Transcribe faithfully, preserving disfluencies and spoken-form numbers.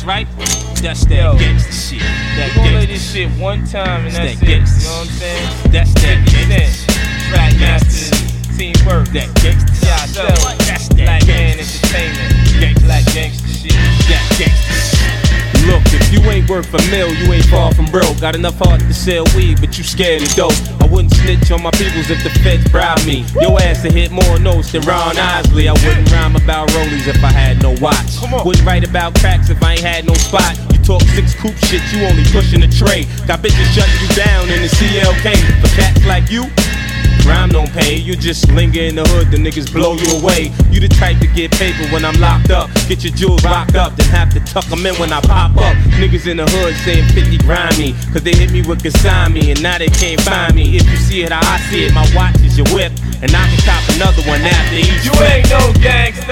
right? That's that Yo, gangsta shit. That we gon' lay gangsta this shit one time and That's that's that it. gangsta You know what I'm saying? That's that gangsta shit. Track Gangsta masters, shit. teamwork. That gangsta shit. Yeah, so That's that Black Man gangsta Entertainment. Gangsta Black shit. gangsta shit. That gangsta shit. Look, if you ain't worth a mill, you ain't far from broke. Got enough heart to sell weed, but you scared of dope. I wouldn't snitch on my peoples if the feds bribe me. Your ass to hit more notes than Ron Isley. I wouldn't rhyme about rollies if I had no watch. Wouldn't write about cracks if I ain't had no spot. You talk six coupe shit, you only pushing a tray. Got bitches shutting you down in the C L K. For cats like you, crime don't pay, you just linger in the hood, the niggas blow you away. You the type to get paper when I'm locked up. Get your jewels locked up, then have to tuck them in when I pop up. Niggas in the hood saying fifty grimy, cause they hit me with Gasami and now they can't find me. If you see it how I see it, my watch is your whip, and I can cop another one after each You flip. ain't no gangsta.